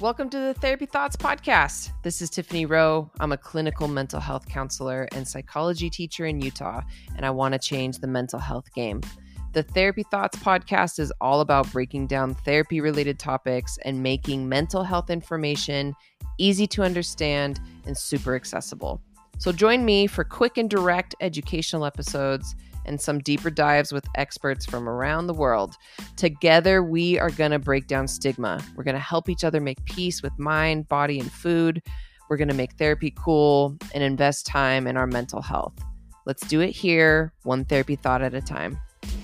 Welcome to the Therapy Thoughts podcast. This is Tiffany Rowe. I'm a clinical mental health counselor and psychology teacher in Utah, and I want to change the mental health game. The Therapy Thoughts podcast is all about breaking down therapy-related topics and making mental health information easy to understand and super accessible. So join me for quick and direct educational episodes and some deeper dives with experts from around the world. Together, we are going to break down stigma. We're going to help each other make peace with mind, body, and food. We're going to make therapy cool and invest time in our mental health. Let's do it here, one therapy thought at a time.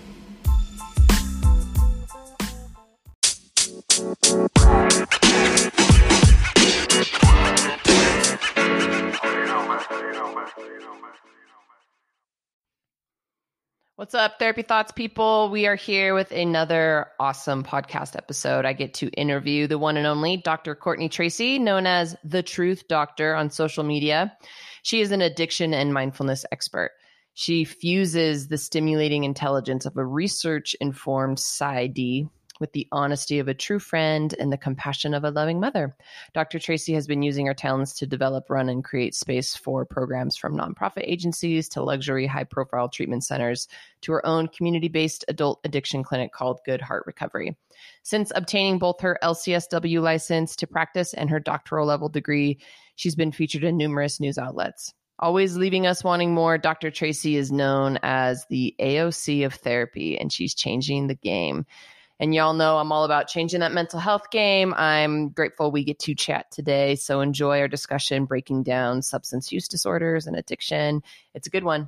What's up, Therapy Thoughts people? We are here with another awesome podcast episode. I get to interview the one and only Dr. Courtney Tracy, known as The Truth Doctor on social media. She is an addiction and mindfulness expert. She fuses the stimulating intelligence of a research-informed PsyD with the honesty of a true friend and the compassion of a loving mother. Dr. Tracy has been using her talents to develop, run, and create space for programs from nonprofit agencies to luxury high-profile treatment centers to her own community-based adult addiction clinic called Good Heart Recovery. Since obtaining both her LCSW license to practice and her doctoral level degree, she's been featured in numerous news outlets. Always leaving us wanting more, Dr. Tracy is known as the AOC of therapy, and she's changing the game. And y'all know I'm all about changing that mental health game. I'm grateful we get to chat today. So enjoy our discussion breaking down substance use disorders and addiction. It's a good one.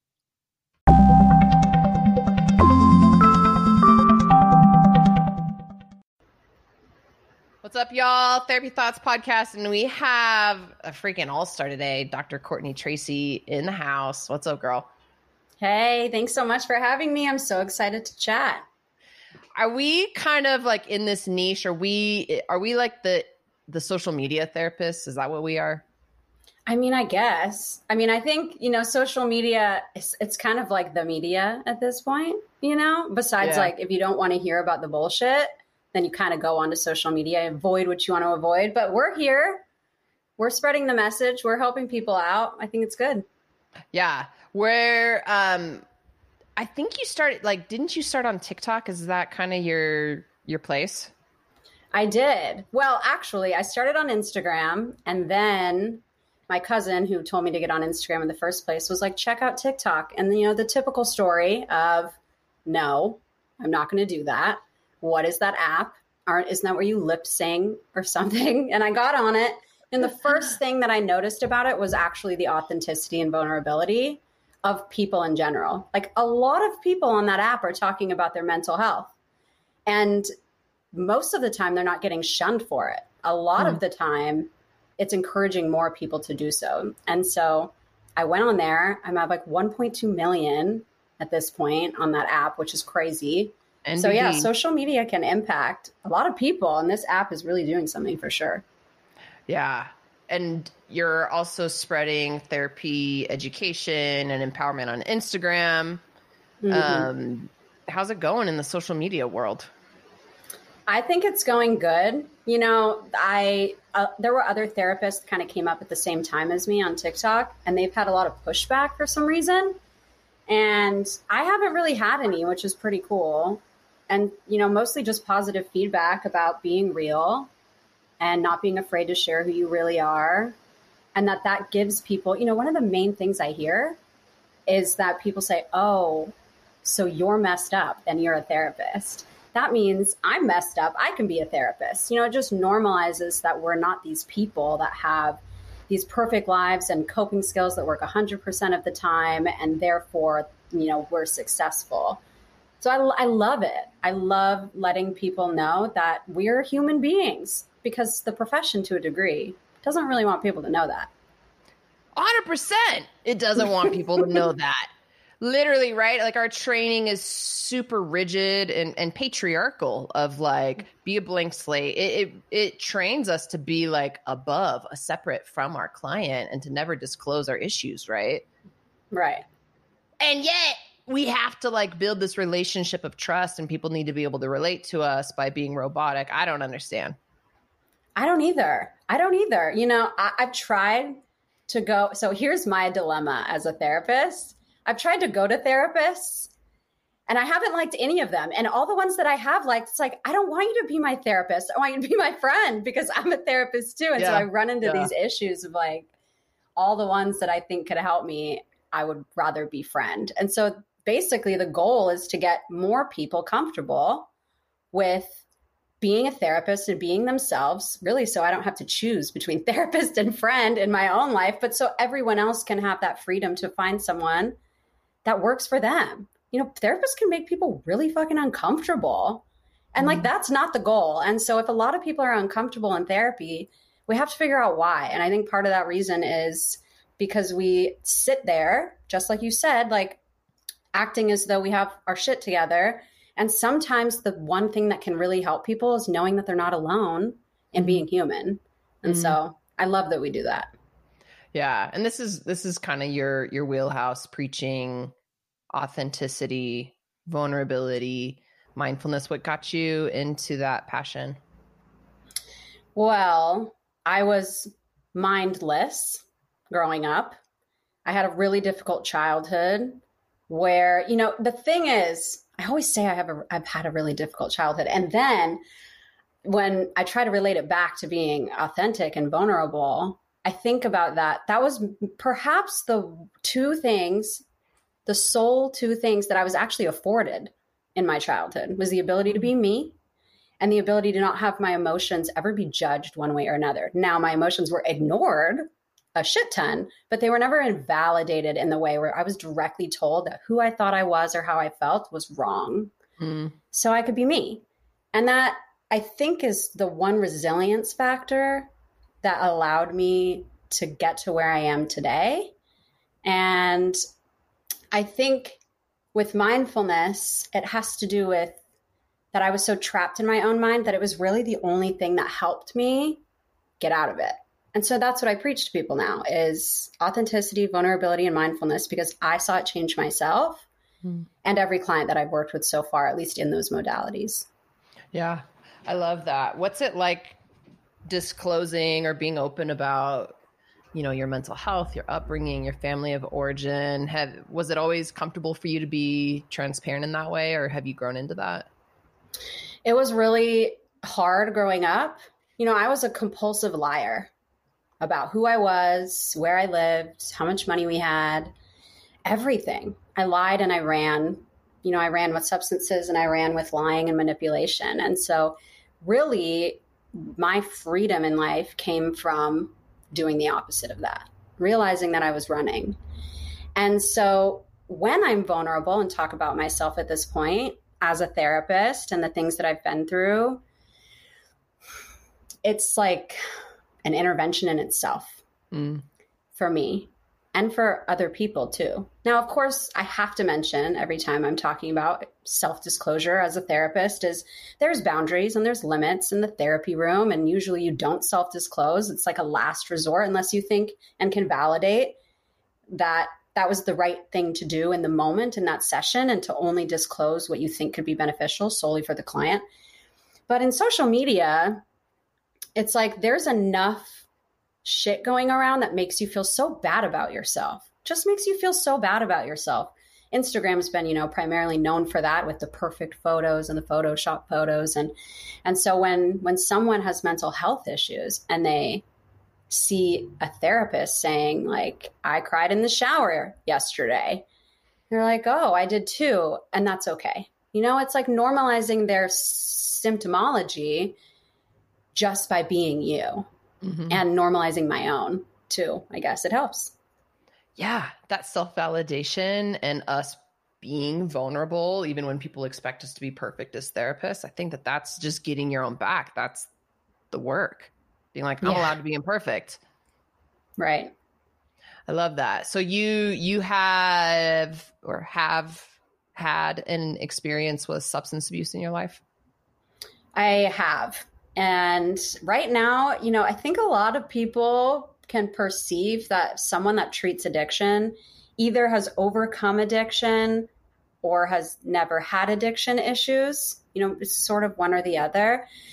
What's up, y'all? Therapy Thoughts podcast. And we have a freaking all-star today, Dr. Courtney Tracy in the house. What's up, girl? Hey, thanks so much for having me. I'm so excited to chat. Are we kind of like in this niche? Are we like the social media therapists? Is that what we are? I mean, I guess. I mean, I think, social media, it's kind of like the media at this point, besides like if you don't want to hear about the bullshit, then you kind of go onto social media, avoid what you want to avoid. But we're here. We're spreading the message. We're helping people out. I think it's good. Yeah. I think you started, didn't you start on TikTok? Is that kind of your place? I did. Well, actually, I started on Instagram, and then my cousin, who told me to get on Instagram in the first place, was like, check out TikTok. And, the typical story of, no, I'm not going to do that. What is that app? Isn't that where you lip sing or something? And I got on it. And the first thing that I noticed about it was actually the authenticity and vulnerability of people in general. Like, a lot of people on that app are talking about their mental health. And most of the time they're not getting shunned for it. A lot of the time it's encouraging more people to do so. And so I went on there. I'm at like 1.2 million at this point on that app, which is crazy. And so yeah, social media can impact a lot of people. And this app is really doing something for sure. Yeah. And you're also spreading therapy education and empowerment on Instagram. Mm-hmm. How's it going in the social media world? I think it's going good. There were other therapists that kind of came up at the same time as me on TikTok, and they've had a lot of pushback for some reason. And I haven't really had any, which is pretty cool. And, mostly just positive feedback about being real and not being afraid to share who you really are. And that gives people, one of the main things I hear is that people say, oh, so you're messed up and you're a therapist. That means I'm messed up. I can be a therapist. It just normalizes that we're not these people that have these perfect lives and coping skills that work 100% of the time. And therefore, we're successful. So I love it. I love letting people know that we're human beings, because the profession, to a degree, doesn't really want people to know that. 100%. It doesn't want people to know that. Literally, right? Like, our training is super rigid and patriarchal of like, be a blank slate. It trains us to be like above, a separate from our client, and to never disclose our issues, right? Right. And yet we have to like build this relationship of trust, and people need to be able to relate to us by being robotic. I don't understand. I don't either. I don't either. You know, I've tried to go. So here's my dilemma as a therapist. I've tried to go to therapists and I haven't liked any of them. And all the ones that I have liked, it's like, I don't want you to be my therapist. I want you to be my friend because I'm a therapist too. And so I run into these issues of like all the ones that I think could help me, I would rather be friend. And so basically the goal is to get more people comfortable with being a therapist and being themselves, really, so I don't have to choose between therapist and friend in my own life, but so everyone else can have that freedom to find someone that works for them. You know, therapists can make people really fucking uncomfortable. And like, that's not the goal. And so if a lot of people are uncomfortable in therapy, we have to figure out why. And I think part of that reason is because we sit there, just like you said, like acting as though we have our shit together. And sometimes the one thing that can really help people is knowing that they're not alone and being human. And so I love that we do that. Yeah. And this is kind of your wheelhouse, preaching authenticity, vulnerability, mindfulness. What got you into that passion? Well, I was mindless growing up. I had a really difficult childhood where, you know, the thing is, I always say I've had a really difficult childhood. And then when I try to relate it back to being authentic and vulnerable, I think about that. That was perhaps the sole two things that I was actually afforded in my childhood was the ability to be me and the ability to not have my emotions ever be judged one way or another. Now, my emotions were ignored a shit ton, but they were never invalidated in the way where I was directly told that who I thought I was or how I felt was wrong. So I could be me. And that, I think, is the one resilience factor that allowed me to get to where I am today. And I think with mindfulness, it has to do with that I was so trapped in my own mind that it was really the only thing that helped me get out of it. And so that's what I preach to people now is authenticity, vulnerability, and mindfulness, because I saw it change myself and every client that I've worked with so far, at least in those modalities. Yeah, I love that. What's it like disclosing or being open about, you know, your mental health, your upbringing, your family of origin? Was it always comfortable for you to be transparent in that way, or have you grown into that? It was really hard growing up. You know, I was a compulsive liar about who I was, where I lived, how much money we had, everything. I lied and I ran. You know, I ran with substances and I ran with lying and manipulation. And so really my freedom in life came from doing the opposite of that, realizing that I was running. And so when I'm vulnerable and talk about myself at this point as a therapist and the things that I've been through, it's like an intervention in itself for me and for other people too. Now, of course, I have to mention every time I'm talking about self-disclosure as a therapist is there's boundaries and there's limits in the therapy room. And usually you don't self-disclose. It's like a last resort unless you think and can validate that that was the right thing to do in the moment in that session and to only disclose what you think could be beneficial solely for the client. But in social media, it's like there's enough shit going around that makes you feel so bad about yourself. Just makes you feel so bad about yourself. Instagram's been, you know, primarily known for that with the perfect photos and the Photoshop photos. And so when someone has mental health issues and they see a therapist saying like, I cried in the shower yesterday, they're like, oh, I did too. And that's okay. You know, it's like normalizing their symptomology just by being you and normalizing my own too. I guess it helps. Yeah. That self-validation and us being vulnerable, even when people expect us to be perfect as therapists, I think that that's just getting your own back. That's the work. Being like, I'm allowed to be imperfect. Right. I love that. So you have had an experience with substance abuse in your life? I have. And right now, you know, I think a lot of people can perceive that someone that treats addiction either has overcome addiction or has never had addiction issues. You know, it's sort of one or the other.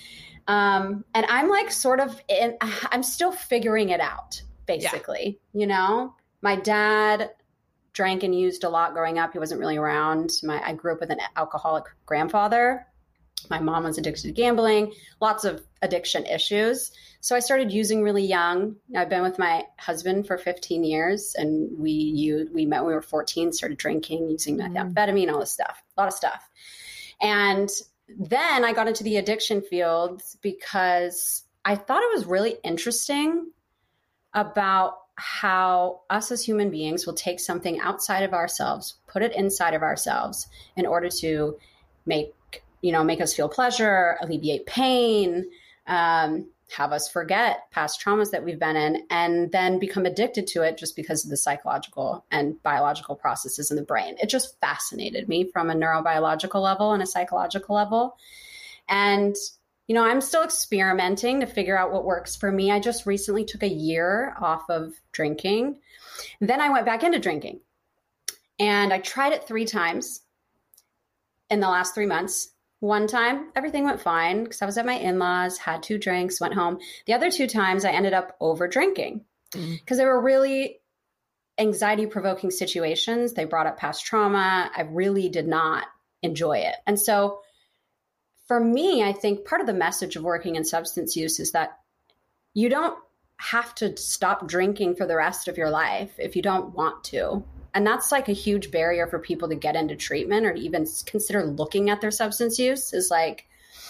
And I'm like I'm still figuring it out, basically. My dad drank and used a lot growing up. He wasn't really around. I grew up with an alcoholic grandfather. My mom was addicted to gambling, lots of addiction issues. So I started using really young. I've been with my husband for 15 years, and we met when we were 14, started drinking, using methamphetamine, all this stuff, a lot of stuff. And then I got into the addiction field because I thought it was really interesting about how us as human beings will take something outside of ourselves, put it inside of ourselves in order to make us feel pleasure, alleviate pain, have us forget past traumas that we've been in, and then become addicted to it just because of the psychological and biological processes in the brain. It just fascinated me from a neurobiological level and a psychological level. And, I'm still experimenting to figure out what works for me. I just recently took a year off of drinking. Then I went back into drinking, and I tried it 3 times in the last 3 months. One time, everything went fine because I was at my in-laws, had 2 drinks, went home. The other 2 times, I ended up over drinking because they were really anxiety-provoking situations. They brought up past trauma. I really did not enjoy it. And so for me, I think part of the message of working in substance use is that you don't have to stop drinking for the rest of your life if you don't want to. And that's like a huge barrier for people to get into treatment or to even consider looking at their substance use, is like,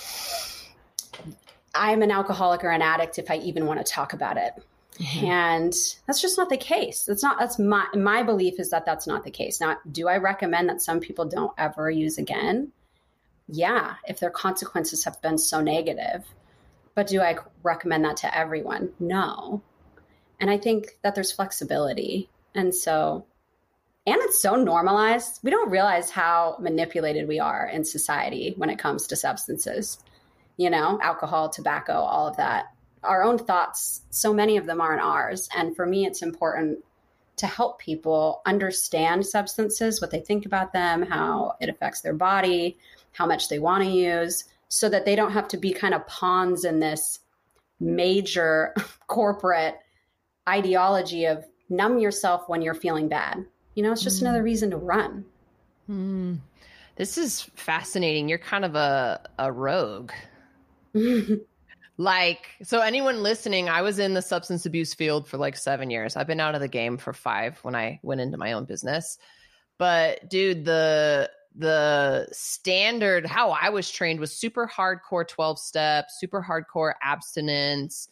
I'm an alcoholic or an addict if I even want to talk about it. Mm-hmm. And that's just not the case. That's my belief is that that's not the case. Now, do I recommend that some people don't ever use again? Yeah, if their consequences have been so negative. But do I recommend that to everyone? No. And I think that there's flexibility. And it's so normalized. We don't realize how manipulated we are in society when it comes to substances, alcohol, tobacco, all of that. Our own thoughts, so many of them aren't ours. And for me, it's important to help people understand substances, what they think about them, how it affects their body, how much they want to use, so that they don't have to be kind of pawns in this major corporate ideology of numb yourself when you're feeling bad. It's just another reason to run. This is fascinating. You're kind of a rogue. So anyone listening, I was in the substance abuse field for like 7 years. I've been out of the game for 5 when I went into my own business. But dude, the standard, how I was trained was super hardcore 12 steps, super hardcore abstinence.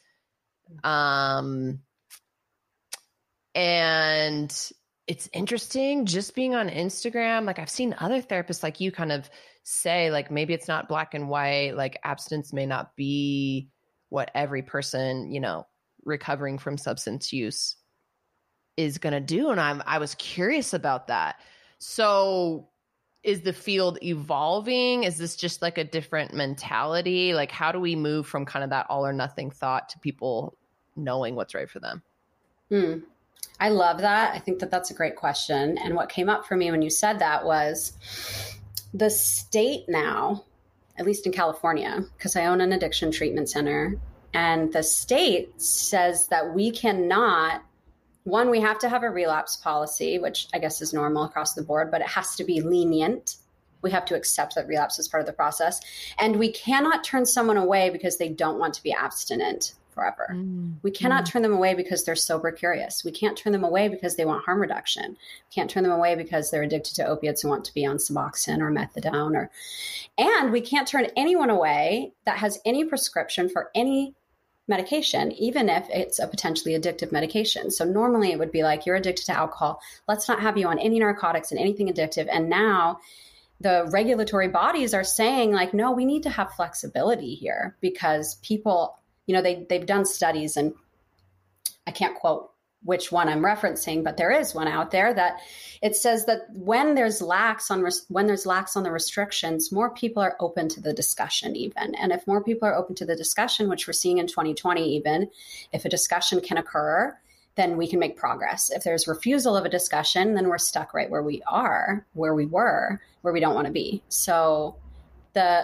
And it's interesting just being on Instagram. Like I've seen other therapists like you kind of say, like, maybe it's not black and white, like abstinence may not be what every person, recovering from substance use is going to do. And I was curious about that. So is the field evolving? Is this just like a different mentality? Like, how do we move from kind of that all or nothing thought to people knowing what's right for them? I love that. I think that that's a great question. And what came up for me when you said that was the state now, at least in California, because I own an addiction treatment center, and the state says that we cannot, one, we have to have a relapse policy, which I guess is normal across the board, but it has to be lenient. We have to accept that relapse is part of the process. And we cannot turn someone away because they don't want to be abstinent forever. We cannot turn them away because they're sober curious. We can't turn them away because they want harm reduction. We can't turn them away because they're addicted to opiates and want to be on Suboxone or methadone. And we can't turn anyone away that has any prescription for any medication, even if it's a potentially addictive medication. So normally it would be like, you're addicted to alcohol. Let's not have you on any narcotics and anything addictive. And now the regulatory bodies are saying like, no, we need to have flexibility here because people, they've done studies, and I can't quote which one I'm referencing, but there is one out there that it says that when there's lax on the restrictions, more people are open to the discussion even. And if more people are open to the discussion, which we're seeing in 2020, even if a discussion can occur, then we can make progress. If there's refusal of a discussion, then we're stuck right where we are, where we were, where we don't want to be. So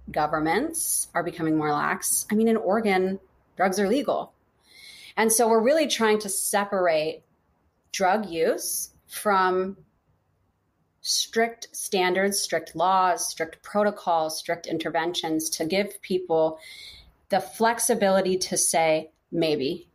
governments are becoming more lax. I mean, in Oregon, drugs are legal. And so we're really trying to separate drug use from strict standards, strict laws, strict protocols, strict interventions to give people the flexibility to say, maybe.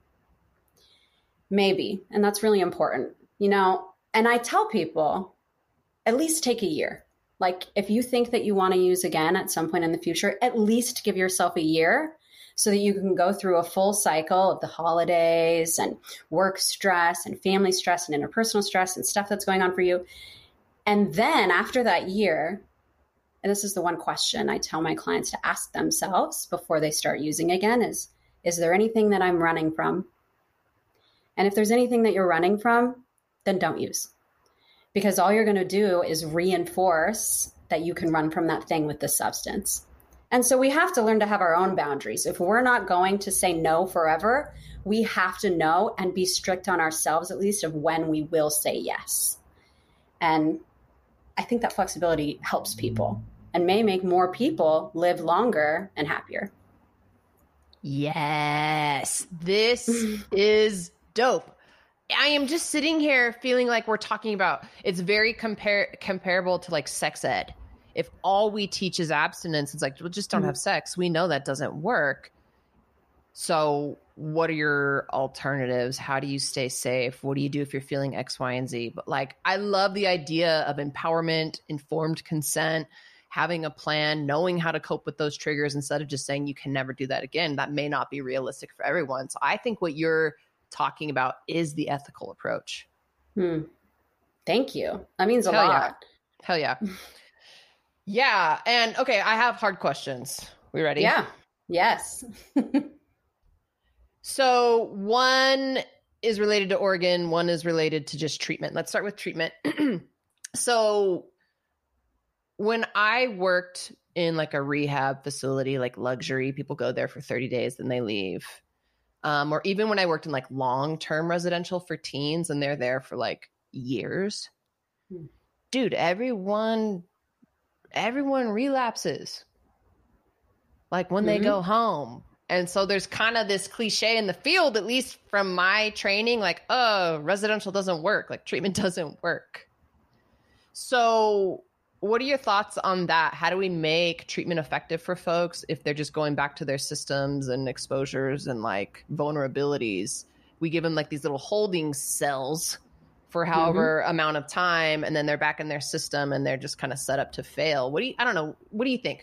And that's really important, and I tell people, at least take a year. Like if you think that you want to use again at some point in the future, at least give yourself a year so that you can go through a full cycle of the holidays and work stress and family stress and interpersonal stress and stuff that's going on for you. And then after that year, and this is the one question I tell my clients to ask themselves before they start using again is there anything that I'm running from? And if there's anything that you're running from, then don't use. Because all you're going to do is reinforce that you can run from that thing with this substance. And so we have to learn to have our own boundaries. If we're not going to say no forever, we have to know and be strict on ourselves, at least of when we will say yes. And I think that flexibility helps people and may make more people live longer and happier. Yes, this is dope. I am just sitting here feeling like we're talking about, it's very comparable to like sex ed. If all we teach is abstinence, it's like, well, just don't have sex. We know that doesn't work. So what are your alternatives? How do you stay safe? What do you do if you're feeling X, Y, and Z? But like, I love the idea of empowerment, informed consent, having a plan, knowing how to cope with those triggers instead of just saying you can never do that again. That may not be realistic for everyone. So I think what you're talking about is the ethical approach. Thank you. That means a lot. Hell yeah. Yeah. And okay, I have hard questions. We ready? Yeah. Yes. So one is related to Oregon. One is related to just treatment. Let's start with treatment. So when I worked in like a rehab facility, like luxury, people go there for 30 days, then they leave. Or even when I worked in like long-term residential for teens and they're there for like years, dude, everyone relapses like when they go home. And so there's kind of this cliche in the field, at least from my training, like, oh, residential doesn't work, like treatment doesn't work. So what are your thoughts on that? How do we make treatment effective for folks if they're just going back to their systems and exposures and like vulnerabilities? We give them like these little holding cells for however amount of time, and then they're back in their system and they're just kind of set up to fail. I don't know. What do you think?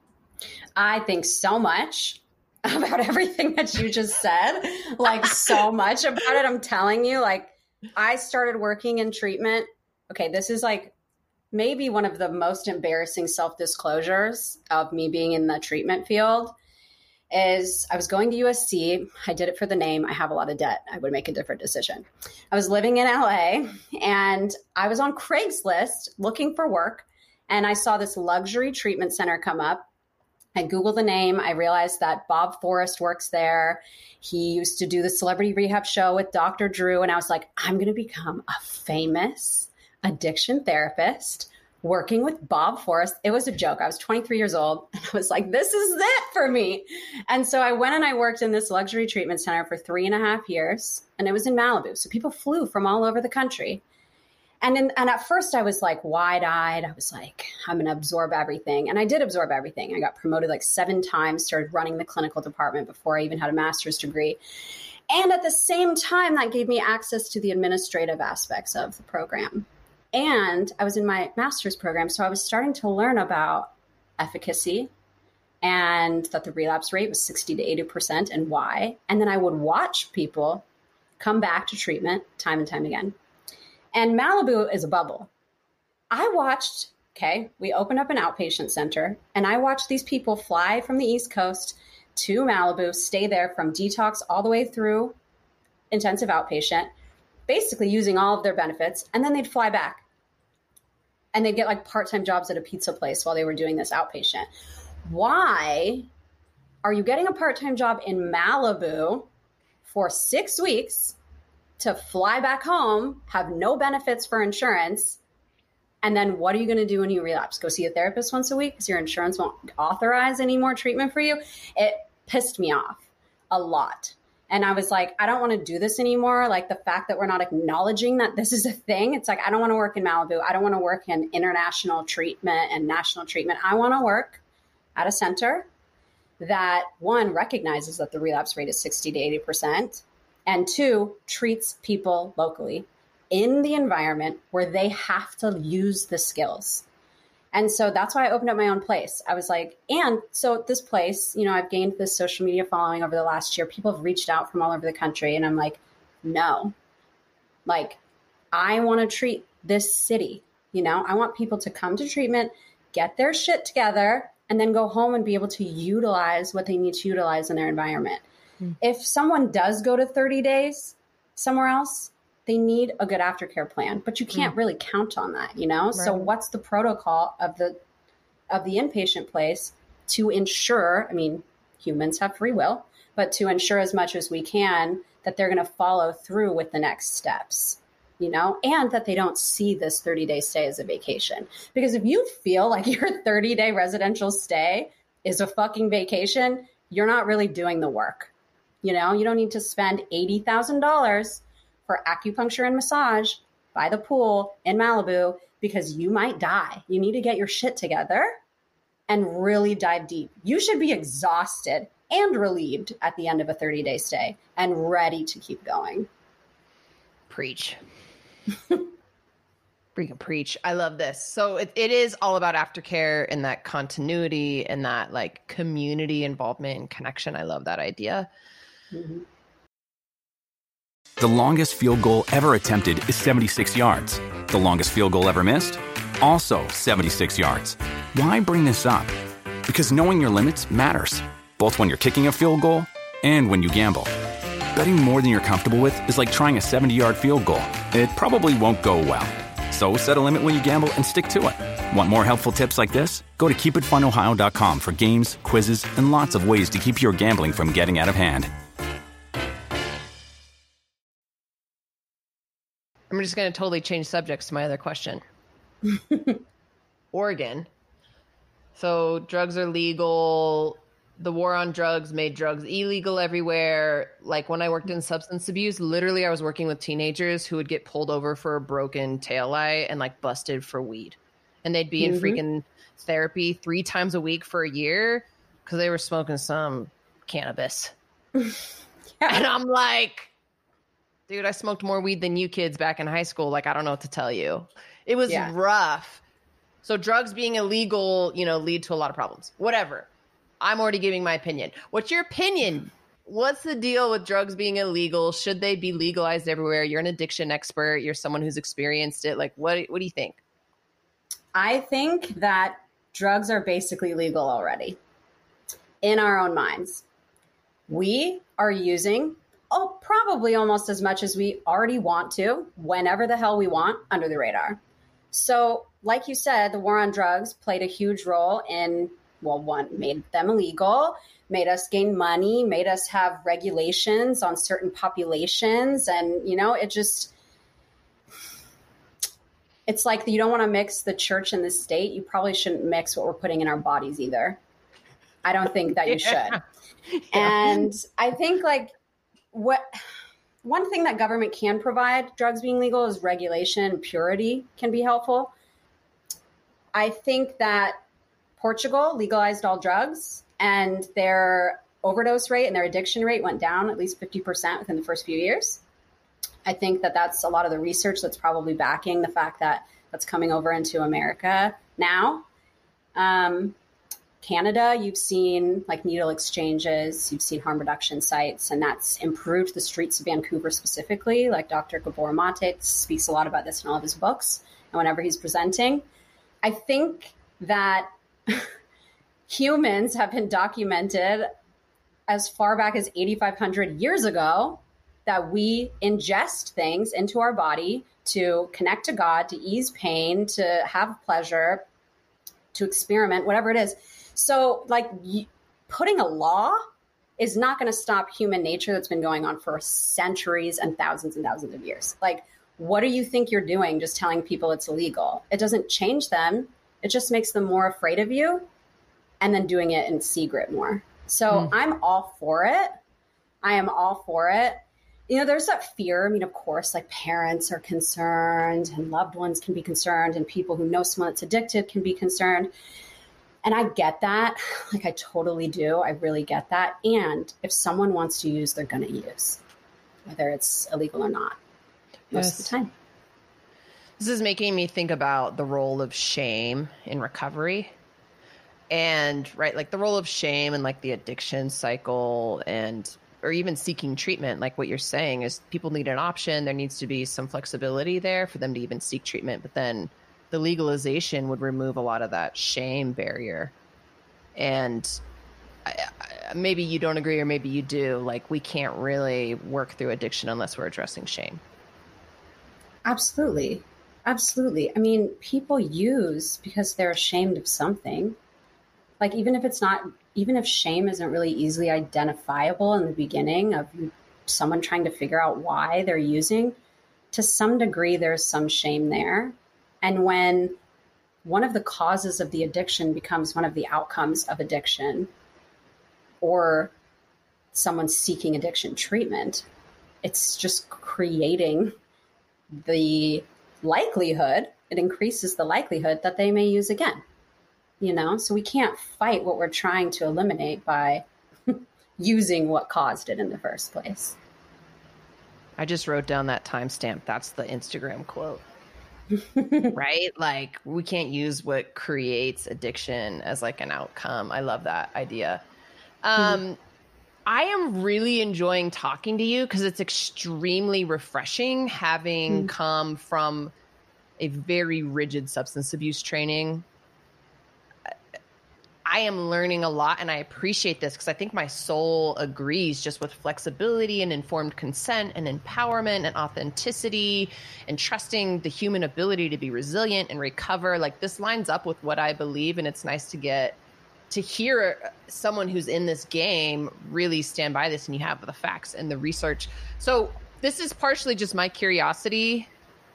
I think so much about everything that you just said, like so much about it. I'm telling you, like I started working in treatment. Okay. This is like maybe one of the most embarrassing self-disclosures of me being in the treatment field is I was going to USC. I did it for the name. I have a lot of debt. I would make a different decision. I was living in LA and I was on Craigslist looking for work. And I saw this luxury treatment center come up. I Googled the name. I realized that Bob Forrest works there. He used to do the Celebrity Rehab show with Dr. Drew. And I was like, I'm going to become a famous addiction therapist working with Bob Forrest. It was a joke. I was 23 years old. And I was like, this is it for me. And so I went and I worked in this luxury treatment center for 3.5 years. And it was in Malibu. So people flew from all over the country. And at first I was like wide-eyed. I was like, I'm going to absorb everything. And I did absorb everything. I got promoted like 7 times, started running the clinical department before I even had a master's degree. And at the same time, that gave me access to the administrative aspects of the program. And I was in my master's program, so I was starting to learn about efficacy and that the relapse rate was 60 to 80% and why. And then I would watch people come back to treatment time and time again. And Malibu is a bubble. I watched, we opened up an outpatient center, and I watched these people fly from the East Coast to Malibu, stay there from detox all the way through intensive outpatient, basically using all of their benefits, and then they'd fly back. And they'd get like part-time jobs at a pizza place while they were doing this outpatient. Why are you getting a part-time job in Malibu for 6 weeks to fly back home, have no benefits for insurance, And then what are you going to do when you relapse? Go see a therapist once a week because your insurance won't authorize any more treatment for you? It pissed me off a lot. And I was like, I don't want to do this anymore. Like the fact that we're not acknowledging that this is a thing. It's like, I don't want to work in Malibu. I don't want to work in international treatment and national treatment. I want to work at a center that, one, recognizes that the relapse rate is 60 to 80%, and two, treats people locally in the environment where they have to use the skills. And so that's why I opened up my own place. I was like, and so this place, you know, I've gained this social media following over the last year. People have reached out from all over the country. And I'm like, no, like, I want to treat this city. You know, I want people to come to treatment, get their shit together, and then go home and be able to utilize what they need to utilize in their environment. If someone does go to 30 days somewhere else, they need a good aftercare plan, but you can't really count on that, you know? Right. So what's the protocol of the inpatient place to ensure, I mean, humans have free will, but to ensure as much as we can that they're going to follow through with the next steps, you know, and that they don't see this 30-day stay as a vacation. Because if you feel like your 30-day residential stay is a fucking vacation, you're not really doing the work. You know, you don't need to spend $80,000 for acupuncture and massage by the pool in Malibu because you might die. You need to get your shit together and really dive deep. You should be exhausted and relieved at the end of a 30-day stay and ready to keep going. Preach. Freaking preach. I love this. So it is all about aftercare and that continuity and that like community involvement and connection. I love that idea. Mm-hmm. The longest field goal ever attempted is 76 yards. The longest field goal ever missed? Also 76 yards. Why bring this up? Because knowing your limits matters, both when you're kicking a field goal and when you gamble. Betting more than you're comfortable with is like trying a 70-yard field goal. It probably won't go well. So set a limit when you gamble and stick to it. Want more helpful tips like this? Go to keepitfunohio.com for games, quizzes, and lots of ways to keep your gambling from getting out of hand. I'm just going to totally change subjects to my other question. Oregon. So drugs are legal. The war on drugs made drugs illegal everywhere. Like when I worked in substance abuse, literally I was working with teenagers who would get pulled over for a broken taillight and like busted for weed. And they'd be in freaking therapy 3 times a week for a year because they were smoking some cannabis. And I'm like, dude, I smoked more weed than you kids back in high school. Like, I don't know what to tell you. It was rough. So drugs being illegal, you know, lead to a lot of problems. Whatever. I'm already giving my opinion. What's your opinion? What's the deal with drugs being illegal? Should they be legalized everywhere? You're an addiction expert. You're someone who's experienced it. Like, what do you think? I think that drugs are basically legal already in our own minds. We are using probably almost as much as we already want to, whenever the hell we want, under the radar. So, like you said, the war on drugs played a huge role in, well, one, made them illegal, made us gain money, made us have regulations on certain populations. And, you know, it's like you don't want to mix the church and the state. You probably shouldn't mix what we're putting in our bodies either. I don't think that you should. And I think like, one thing that government can provide, drugs being legal, is regulation. Purity can be helpful. I think that Portugal legalized all drugs and their overdose rate and their addiction rate went down at least 50% within the first few years. I think that that's a lot of the research that's probably backing the fact that that's coming over into America now. Canada, you've seen like needle exchanges, you've seen harm reduction sites, and that's improved the streets of Vancouver specifically. Like Dr. Gabor Mate speaks a lot about this in all of his books and whenever he's presenting. I think that humans have been documented as far back as 8,500 years ago that we ingest things into our body to connect to God, to ease pain, to have pleasure, to experiment, whatever it is. So like putting a law is not going to stop human nature that's been going on for centuries and thousands of years. Like what do you think you're doing just telling people it's illegal? It doesn't change them. It just makes them more afraid of you and then doing it in secret more. So I'm all for it. I am all for it. You know, there's that fear. I mean, of course, like parents are concerned and loved ones can be concerned and people who know someone that's addicted can be concerned. And I get that. Like, I totally do. I really get that. And if someone wants to use, they're going to use, whether it's illegal or not, most of the time. This is making me think about the role of shame in recovery. And, right, like the role of shame and like the addiction cycle or even seeking treatment, like what you're saying is people need an option. There needs to be some flexibility there for them to even seek treatment. But then the legalization would remove a lot of that shame barrier. And maybe you don't agree or maybe you do. Like, we can't really work through addiction unless we're addressing shame. Absolutely. Absolutely. I mean, people use because they're ashamed of something. Like, even if shame isn't really easily identifiable in the beginning of someone trying to figure out why they're using, to some degree, there's some shame there. And when one of the causes of the addiction becomes one of the outcomes of addiction, or someone seeking addiction treatment, it's just creating the likelihood, it increases the likelihood that they may use again. You know, so we can't fight what we're trying to eliminate by using what caused it in the first place. I just wrote down that timestamp. That's the Instagram quote. Right? Like, we can't use what creates addiction as like an outcome. I love that idea. I am really enjoying talking to you because it's extremely refreshing having come from a very rigid substance abuse training. I am learning a lot, and I appreciate this because I think my soul agrees just with flexibility and informed consent and empowerment and authenticity and trusting the human ability to be resilient and recover. Like, this lines up with what I believe, and it's nice to hear someone who's in this game really stand by this, and you have the facts and the research. So this is partially just my curiosity.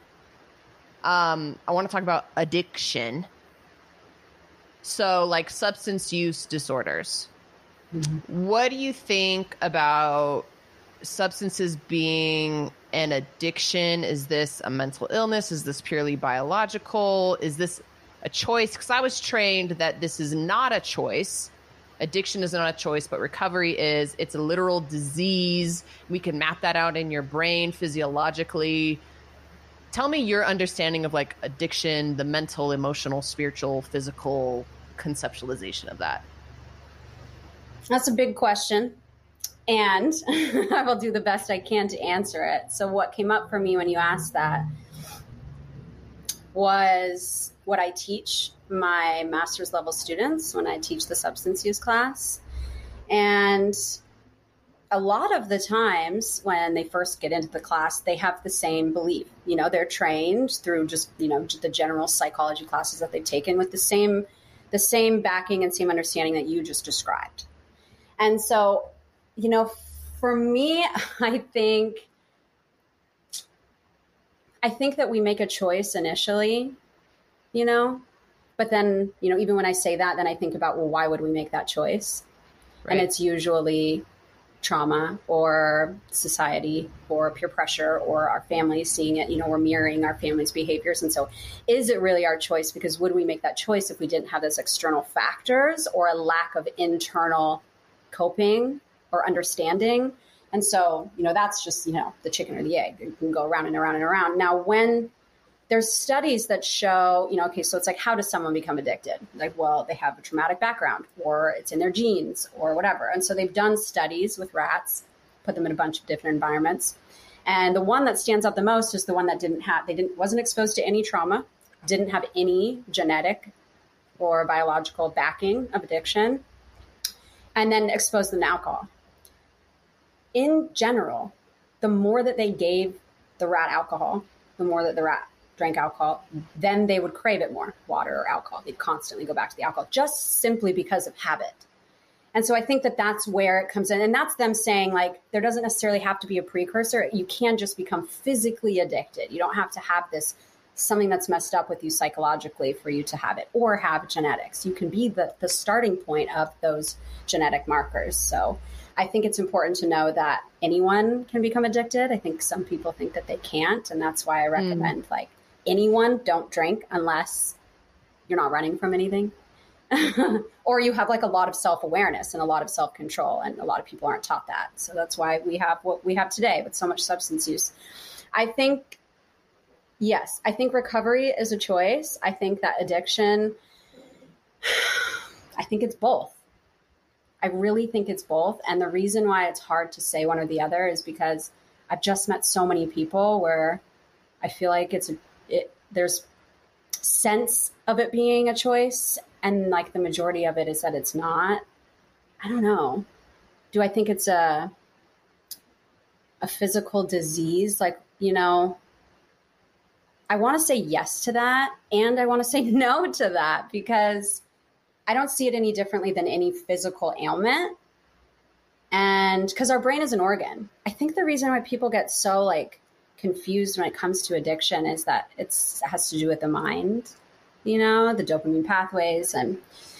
I want to talk about addiction. So, like, substance use disorders. What do you think about substances being an addiction? Is this a mental illness? Is this purely biological? Is this a choice? Because I was trained that this is not a choice. Addiction is not a choice, but recovery is. It's a literal disease. We can map that out in your brain physiologically. Tell me your understanding of like addiction, the mental, emotional, spiritual, physical conceptualization of that. That's a big question, and I will do the best I can to answer it. So what came up for me when you asked that was what I teach my master's level students when I teach the substance use class. And a lot of the times when they first get into the class, they have the same belief. You know, they're trained through just, you know, the general psychology classes that they've taken with the same backing and same understanding that you just described. And so, you know, for me, I think that we make a choice initially, you know, but then, you know, even when I say that, then I think about, well, why would we make that choice? Right. And it's usually trauma or society or peer pressure or our families seeing it, you know, we're mirroring our family's behaviors. And so is it really our choice? Because would we make that choice if we didn't have those external factors or a lack of internal coping or understanding? And so, you know, that's just, you know, the chicken or the egg. You can go around and around and around. Now, when there's studies that show, you know, okay, so it's like, how does someone become addicted? Like, well, they have a traumatic background or it's in their genes or whatever. And so they've done studies with rats, put them in a bunch of different environments. And the one that stands out the most is the one that wasn't exposed to any trauma, didn't have any genetic or biological backing of addiction, and then exposed them to alcohol. In general, the more that they gave the rat alcohol, the more that the rat drank alcohol, then they would crave it more, water or alcohol. They'd constantly go back to the alcohol just simply because of habit. And so I think that that's where it comes in. And that's them saying, like, there doesn't necessarily have to be a precursor. You can just become physically addicted. You don't have to have this, something that's messed up with you psychologically for you to have it, or have genetics. You can be the starting point of those genetic markers. So I think it's important to know that anyone can become addicted. I think some people think that they can't. And that's why I recommend like anyone, don't drink unless you're not running from anything. Or you have like a lot of self-awareness and a lot of self-control, and a lot of people aren't taught that. So that's why we have what we have today with so much substance use. I think, yes, I think recovery is a choice. I think that addiction, I think it's both. I really think it's both. And the reason why it's hard to say one or the other is because I've just met so many people where I feel like there's sense of it being a choice, and like the majority of it is that it's not. I don't know. Do I think it's a physical disease? Like, you know, I want to say yes to that, and I want to say no to that, because I don't see it any differently than any physical ailment. And because our brain is an organ. I think the reason why people get so like confused when it comes to addiction is that it has to do with the mind, you know, the dopamine pathways, and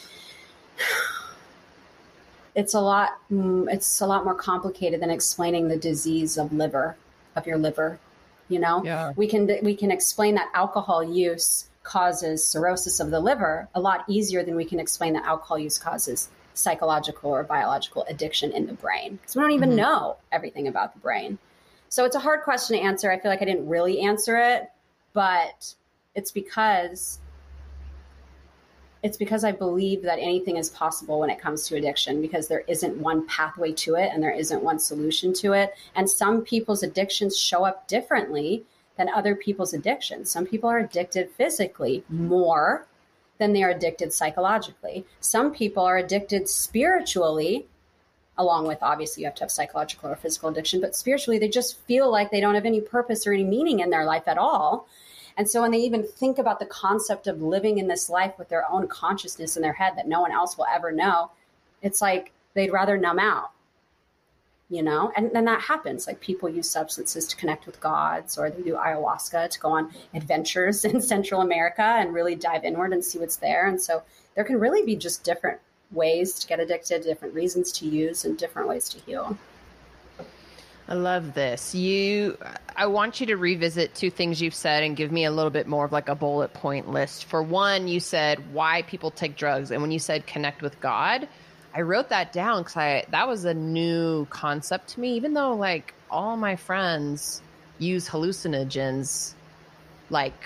it's a lot more complicated than explaining the disease of your liver, you know. Yeah. We can explain that alcohol use causes cirrhosis of the liver a lot easier than we can explain that alcohol use causes psychological or biological addiction in the brain, because we don't even know everything about the brain. So it's a hard question to answer. I feel like I didn't really answer it, but it's because I believe that anything is possible when it comes to addiction, because there isn't one pathway to it and there isn't one solution to it. And some people's addictions show up differently than other people's addictions. Some people are addicted physically more than they are addicted psychologically. Some people are addicted spiritually, along with, obviously, you have to have psychological or physical addiction, but spiritually, they just feel like they don't have any purpose or any meaning in their life at all. And so when they even think about the concept of living in this life with their own consciousness in their head that no one else will ever know, it's like they'd rather numb out, you know? And then that happens. Like, people use substances to connect with gods, or they do ayahuasca to go on adventures in Central America and really dive inward and see what's there. And so there can really be just different ways to get addicted, different reasons to use, and different ways to heal. I love this. I want you to revisit two things you've said and give me a little bit more of like a bullet point list. For one, you said why people take drugs. And when you said connect with God, I wrote that down because that was a new concept to me, even though like all my friends use hallucinogens, like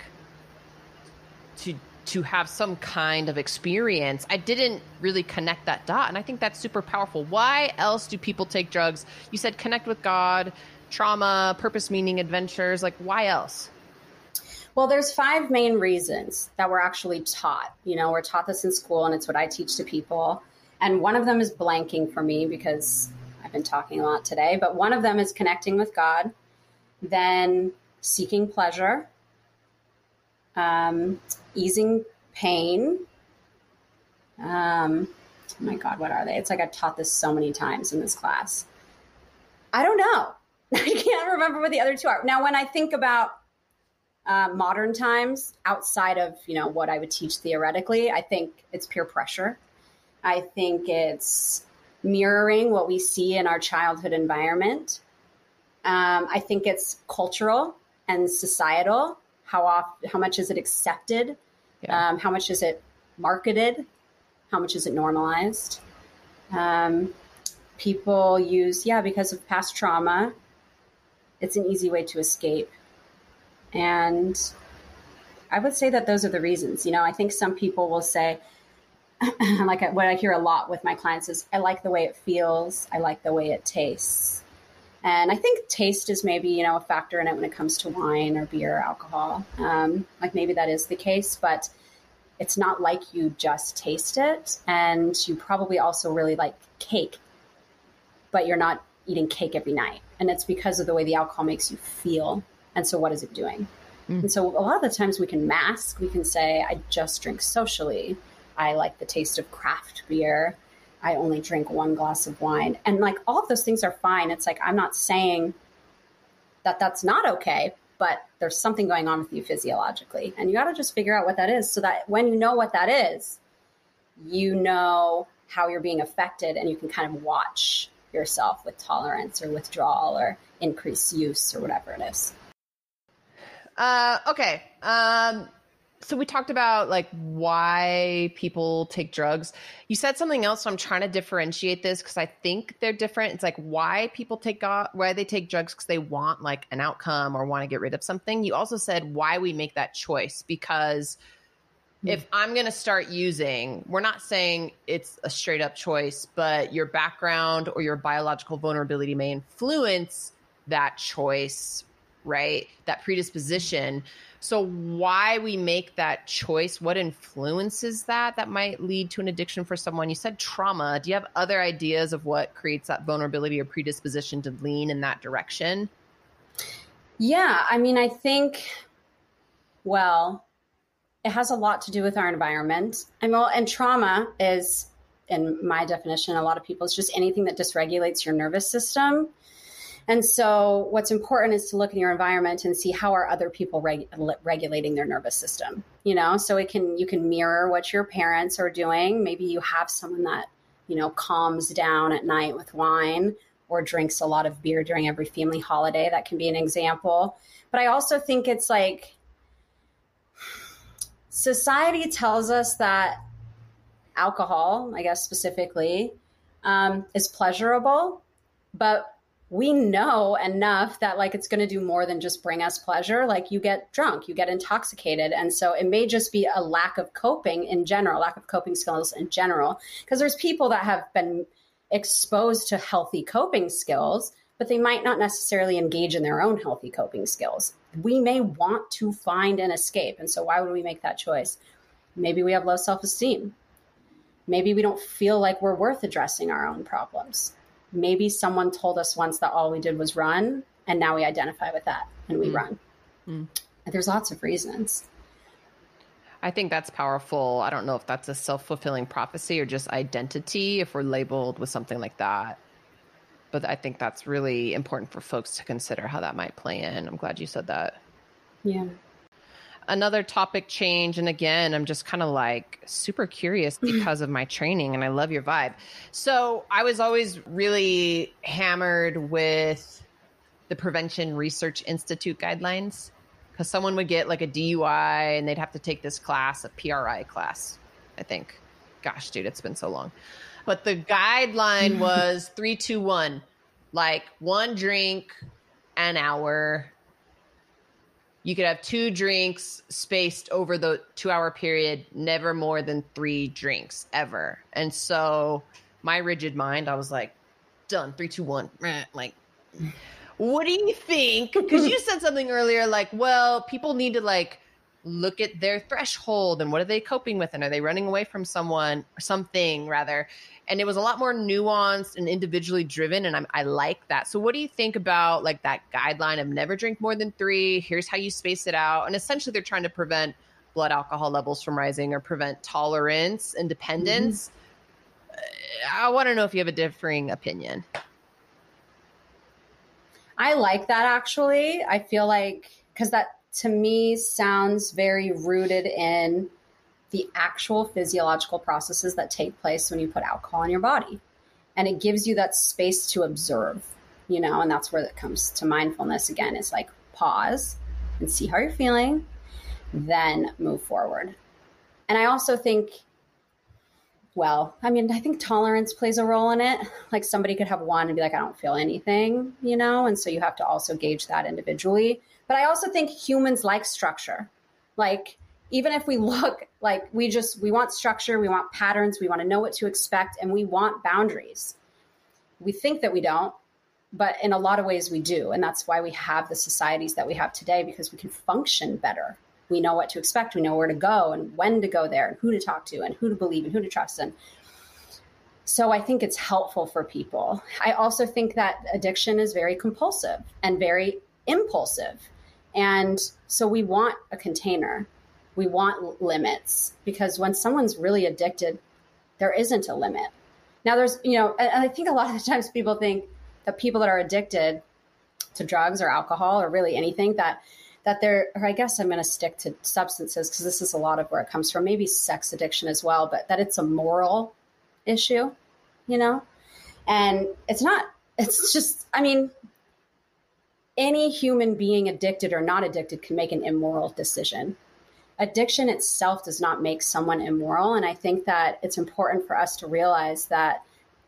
to have some kind of experience. I didn't really connect that dot. And I think that's super powerful. Why else do people take drugs? You said connect with God, trauma, purpose, meaning, adventures. Like, why else? Well, there's 5 main reasons that we're actually taught. You know, we're taught this in school, and it's what I teach to people. And one of them is blanking for me because I've been talking a lot today. But one of them is connecting with God, then seeking pleasure, easing pain. Oh my God, what are they? It's like I've taught this so many times in this class. I don't know. I can't remember what the other 2 are. Now, when I think about modern times, outside of, you know, what I would teach theoretically, I think it's peer pressure. I think it's mirroring what we see in our childhood environment. I think it's cultural and societal. How much is it accepted? Yeah. How much is it marketed? How much is it normalized? People use, because of past trauma, it's an easy way to escape. And I would say that those are the reasons. You know, I think some people will say, like what I hear a lot with my clients is, I like the way it feels. I like the way it tastes. And I think taste is maybe, you know, a factor in it when it comes to wine or beer or alcohol. Like maybe that is the case, but it's not like you just taste it. And you probably also really like cake, but you're not eating cake every night. And it's because of the way the alcohol makes you feel. And so what is it doing? And so a lot of the times we can mask, we can say, I just drink socially. I like the taste of craft beer. I only drink 1 glass of wine. And like all of those things are fine. It's like, I'm not saying that that's not okay, but there's something going on with you physiologically. And you got to just figure out what that is so that when you know what that is, you know how you're being affected and you can kind of watch yourself with tolerance or withdrawal or increased use or whatever it is. Okay. So we talked about like why people take drugs. You said something else, so I'm trying to differentiate this because I think they're different. It's like why they take drugs because they want like an outcome or want to get rid of something. You also said why we make that choice because if I'm going to start using, we're not saying it's a straight up choice, but your background or your biological vulnerability may influence that choice, right? That predisposition. So why we make that choice, what influences that might lead to an addiction for someone? You said trauma. Do you have other ideas of what creates that vulnerability or predisposition to lean in that direction? Yeah, I mean, I think, well, it has a lot to do with our environment. And trauma is, in my definition, a lot of people, it's just anything that dysregulates your nervous system. And so what's important is to look in your environment and see how are other people regulating their nervous system, you know, so you can mirror what your parents are doing. Maybe you have someone that, you know, calms down at night with wine or drinks a lot of beer during every family holiday. That can be an example. But I also think it's like society tells us that alcohol, I guess specifically, is pleasurable, but we know enough that like it's going to do more than just bring us pleasure. Like you get drunk, you get intoxicated. And so it may just be a lack of coping in general, lack of coping skills in general, because there's people that have been exposed to healthy coping skills, but they might not necessarily engage in their own healthy coping skills. We may want to find an escape. And so why would we make that choice? Maybe we have low self-esteem. Maybe we don't feel like we're worth addressing our own problems. Maybe someone told us once that all we did was run, and now we identify with that and we run. There's lots of reasons. I think that's powerful. I don't know if that's a self-fulfilling prophecy or just identity if we're labeled with something like that. But I think that's really important for folks to consider how that might play in. I'm glad you said that. Yeah. Another topic change. And again, I'm just kind of like super curious because of my training and I love your vibe. So I was always really hammered with the Prevention Research Institute guidelines because someone would get like a DUI and they'd have to take this class, a PRI class, I think. Gosh, dude, it's been so long. But the guideline was 3, 2, 1, like 1 drink an hour. You could have 2 drinks spaced over the 2-hour period, never more than 3 drinks ever. And so my rigid mind, I was like, done, 3, 2, 1. Like, what do you think? Because you said something earlier, like, well, people need to like look at their threshold and what are they coping with? And are they running away from someone or something rather? And it was a lot more nuanced and individually driven. And I like that. So what do you think about like that guideline of never drink more than 3? Here's how you space it out. And essentially they're trying to prevent blood alcohol levels from rising or prevent tolerance and dependence. I want to know if you have a differing opinion. I like that actually. I feel like, because that to me sounds very rooted in the actual physiological processes that take place when you put alcohol in your body. And it gives you that space to observe, you know, and that's where it comes to mindfulness again. It's like pause and see how you're feeling, then move forward. And I also think, well, I mean, I think tolerance plays a role in it. Like somebody could have 1 and be like, I don't feel anything, you know? And so you have to also gauge that individually. But I also think humans like structure. Like, even if we look like we want structure, we want patterns, we want to know what to expect, and we want boundaries. We think that we don't, but in a lot of ways we do. And that's why we have the societies that we have today, because we can function better. We know what to expect. We know where to go and when to go there and who to talk to and who to believe and who to trust. And so I think it's helpful for people. I also think that addiction is very compulsive and very impulsive. And so we want a container. We want limits, because when someone's really addicted, there isn't a limit. Now there's, and I think a lot of the times people think that people that are addicted to drugs or alcohol or really anything that they're, or I guess I'm going to stick to substances because this is a lot of where it comes from, maybe sex addiction as well, but that it's a moral issue, and it's not, it's just, I mean, any human being addicted or not addicted can make an immoral decision. Addiction itself does not make someone immoral. And I think that it's important for us to realize that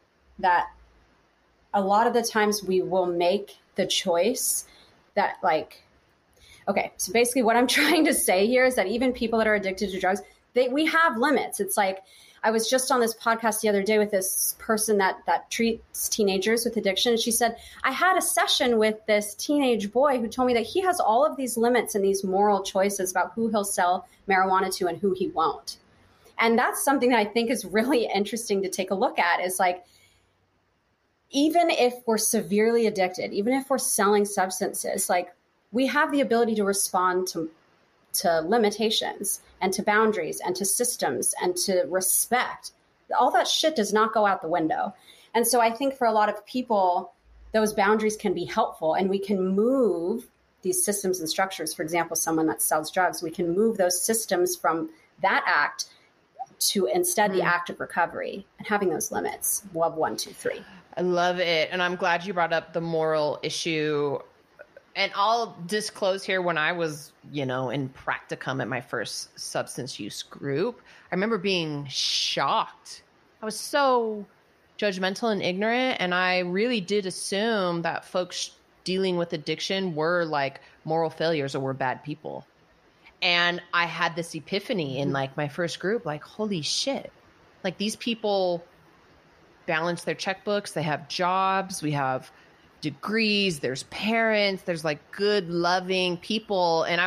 a lot of the times we will make the choice that okay, so basically what I'm trying to say here is that even people that are addicted to drugs, we have limits. It's like, I was just on this podcast the other day with this person that treats teenagers with addiction. And she said, I had a session with this teenage boy who told me that he has all of these limits and these moral choices about who he'll sell marijuana to and who he won't. And that's something that I think is really interesting to take a look at, is like, even if we're severely addicted, even if we're selling substances, like, we have the ability to respond to limitations and to boundaries and to systems and to respect. All that shit does not go out the window. And so I think for a lot of people, those boundaries can be helpful, and we can move these systems and structures. For example, someone that sells drugs, we can move those systems from that act to instead the act of recovery and having those limits of 1, 2, 3. I love it. And I'm glad you brought up the moral issue. And I'll disclose here, when I was, in practicum at my first substance use group, I remember being shocked. I was so judgmental and ignorant. And I really did assume that folks dealing with addiction were like moral failures or were bad people. And I had this epiphany in like my first group, like, holy shit, like these people balance their checkbooks. They have jobs. We have degrees, there's parents, there's like good, loving people. And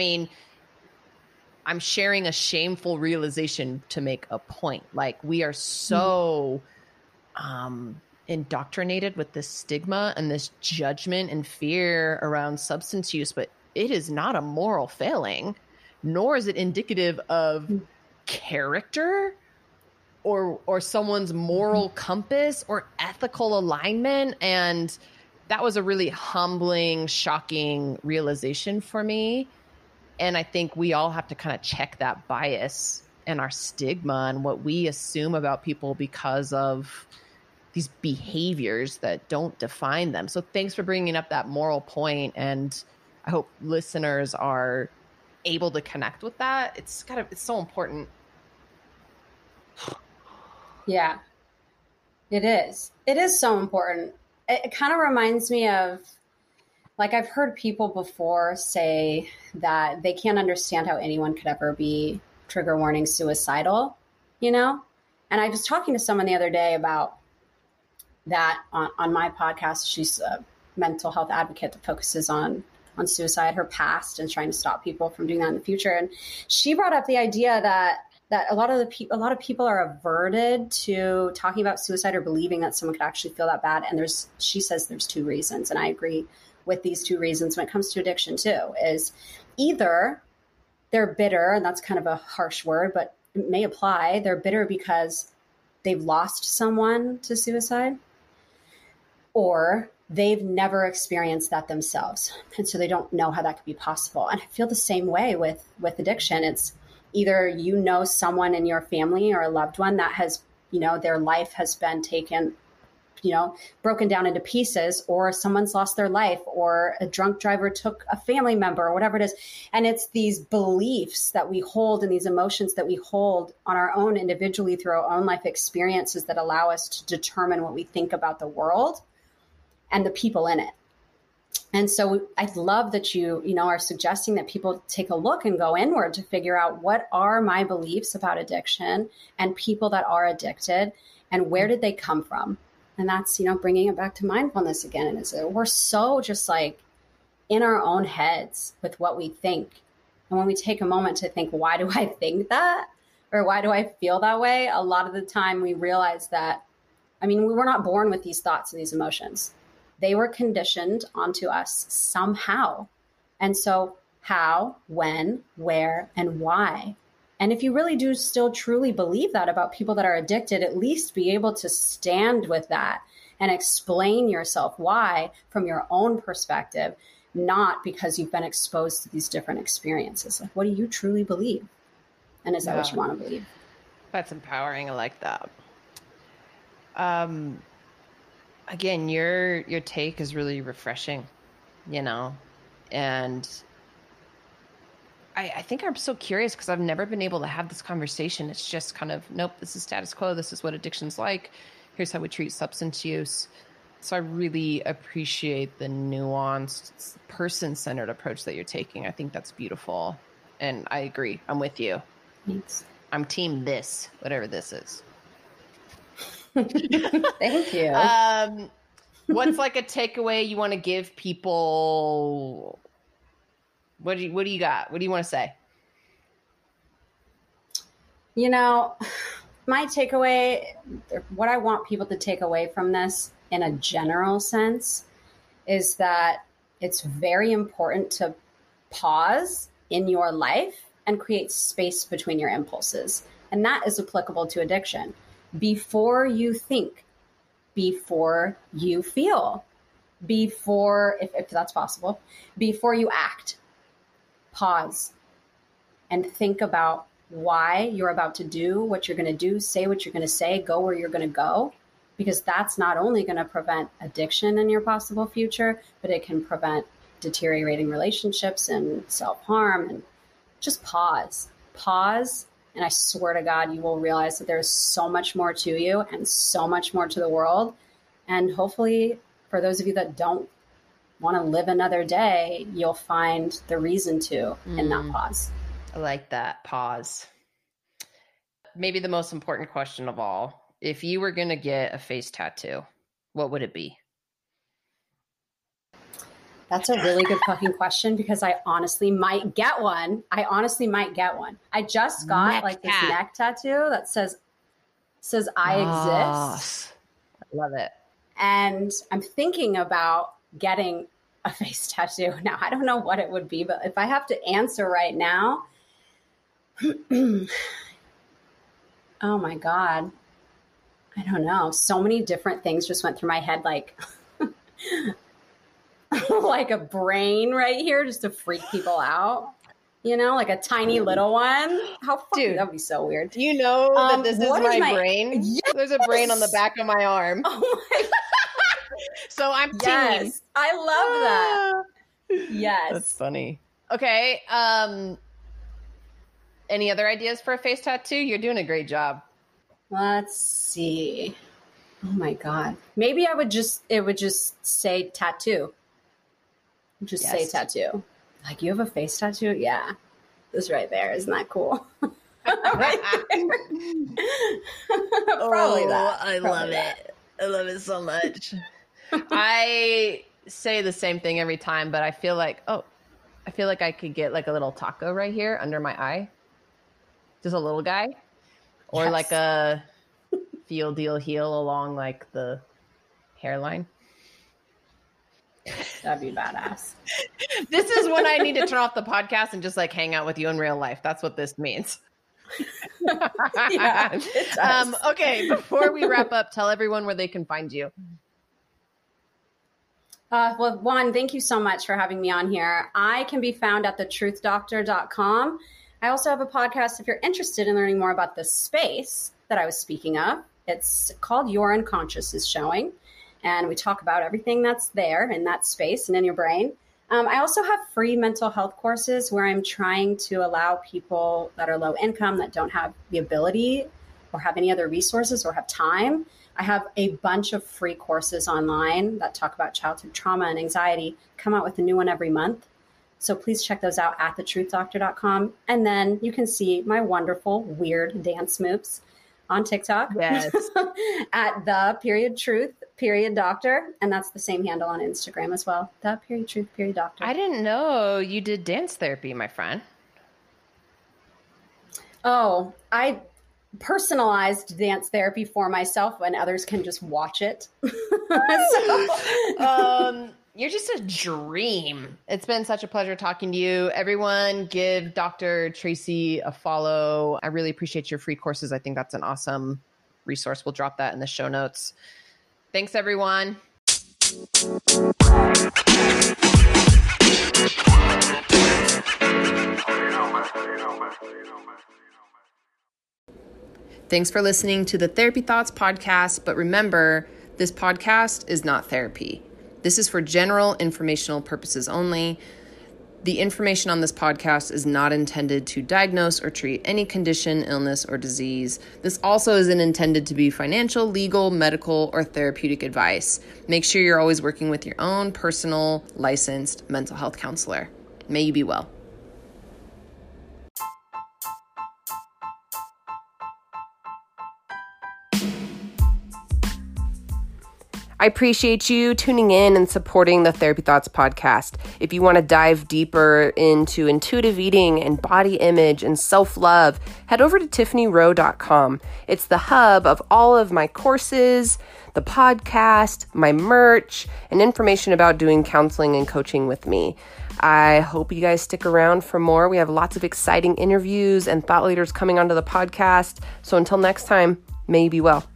I'm sharing a shameful realization to make a point. Like, we are so indoctrinated with this stigma and this judgment and fear around substance use, but it is not a moral failing, nor is it indicative of character or someone's moral compass or ethical alignment. And that was a really humbling, shocking realization for me. And I think we all have to kind of check that bias and our stigma and what we assume about people because of these behaviors that don't define them. So thanks for bringing up that moral point. And I hope listeners are able to connect with that. It's so important. Yeah, it is. It is so important. It kind of reminds me of, like, I've heard people before say that they can't understand how anyone could ever be, trigger warning, suicidal, And I was talking to someone the other day about that on my podcast. She's a mental health advocate that focuses on suicide, her past, and trying to stop people from doing that in the future. And she brought up the idea that a lot of people are averted to talking about suicide or believing that someone could actually feel that bad. And she says there's 2 reasons. And I agree with these 2 reasons when it comes to addiction too, is either they're bitter, and that's kind of a harsh word, but it may apply. They're bitter because they've lost someone to suicide, or they've never experienced that themselves. And so they don't know how that could be possible. And I feel the same way with addiction. It's either someone in your family or a loved one that has, their life has been taken, broken down into pieces, or someone's lost their life, or a drunk driver took a family member, or whatever it is. And it's these beliefs that we hold and these emotions that we hold on our own individually through our own life experiences that allow us to determine what we think about the world and the people in it. And so I love that you are suggesting that people take a look and go inward to figure out, what are my beliefs about addiction and people that are addicted, and where did they come from? And that's, bringing it back to mindfulness again. And we're so just like in our own heads with what we think. And when we take a moment to think, why do I think that? Or why do I feel that way? A lot of the time we realize that, we were not born with these thoughts and these emotions. They were conditioned onto us somehow. And so how, when, where, and why And if you really do still truly believe that about people that are addicted, at least be able to stand with that and explain yourself why from your own perspective, not because you've been exposed to these different experiences. Like, what do you truly believe? And is that what you want to believe? That's empowering. I like that. Again, your take is really refreshing, and I think I'm so curious because I've never been able to have this conversation. It's just kind of, nope, this is status quo. This is what addiction's like. Here's how we treat substance use. So I really appreciate the nuanced, person-centered approach that you're taking. I think that's beautiful. And I agree. I'm with you. Thanks. I'm team this, whatever this is. Thank you. What's like a takeaway you want to give people? What do you got? What do you want to say? My takeaway, what I want people to take away from this in a general sense is that it's very important to pause in your life and create space between your impulses. And that is applicable to addiction. Before you think, before you feel, before, if that's possible, before you act, pause and think about why you're about to do what you're going to do, say what you're going to say, go where you're going to go, because that's not only going to prevent addiction in your possible future, but it can prevent deteriorating relationships and self-harm. And just pause, and I swear to God, you will realize that there's so much more to you and so much more to the world. And hopefully, for those of you that don't want to live another day, you'll find the reason to in that pause. I like that. Pause. Maybe the most important question of all. If you were going to get a face tattoo, what would it be? That's a really good fucking question because I honestly might get one. I just got this neck tattoo that says I exist. I love it. And I'm thinking about getting a face tattoo. Now, I don't know what it would be, but if I have to answer right now, oh my God. I don't know. So many different things just went through my head, like like a brain right here just to freak people out. Like a tiny little one. How funny. That would be so weird. Do you know that this is my brain? Yes! There's a brain on the back of my arm. Oh my God. So I'm yes, team. I love that. Yes. That's funny. Okay. Any other ideas for a face tattoo? You're doing a great job. Let's see. Oh my God. Maybe it would just say tattoo. Just say tattoo. Like, you have a face tattoo? Yeah. This right there. Isn't that cool? Right Probably that. I love it. I love it so much. I say the same thing every time, but I feel like I could get like a little taco right here under my eye. Just a little guy. Or like a field deal heel along like the hairline. That'd be badass. This is when I need to turn off the podcast and just like hang out with you in real life. That's what this means. Yeah, okay, before we wrap up, tell everyone where they can find you. Well, Juan, thank you so much for having me on here. I can be found at thetruthDoctor.com. I also have a podcast if you're interested in learning more about the space that I was speaking of. It's called Your Unconscious is Showing. And we talk about everything that's there in that space and in your brain. I also have free mental health courses where I'm trying to allow people that are low income, that don't have the ability or have any other resources or have time. I have a bunch of free courses online that talk about childhood trauma and anxiety. Come out with a new one every month. So please check those out at thetruthDoctor.com. And then you can see my wonderful, weird dance moves on TikTok. Yes. At the.truth.doctor. And that's the same handle on Instagram as well. The.truth.doctor. I didn't know you did dance therapy, my friend. Oh, I personalized dance therapy for myself when others can just watch it. You're just a dream. It's been such a pleasure talking to you. Everyone, give Dr. Tracy a follow. I really appreciate your free courses. I think that's an awesome resource. We'll drop that in the show notes. Thanks, everyone. Thanks for listening to the Therapy Thoughts podcast. But remember, this podcast is not therapy. This is for general informational purposes only. The information on this podcast is not intended to diagnose or treat any condition, illness, or disease. This also isn't intended to be financial, legal, medical, or therapeutic advice. Make sure you're always working with your own personal, licensed mental health counselor. May you be well. I appreciate you tuning in and supporting the Therapy Thoughts podcast. If you want to dive deeper into intuitive eating and body image and self-love, head over to tiffanyrowe.com. It's the hub of all of my courses, the podcast, my merch, and information about doing counseling and coaching with me. I hope you guys stick around for more. We have lots of exciting interviews and thought leaders coming onto the podcast. So until next time, may you be well.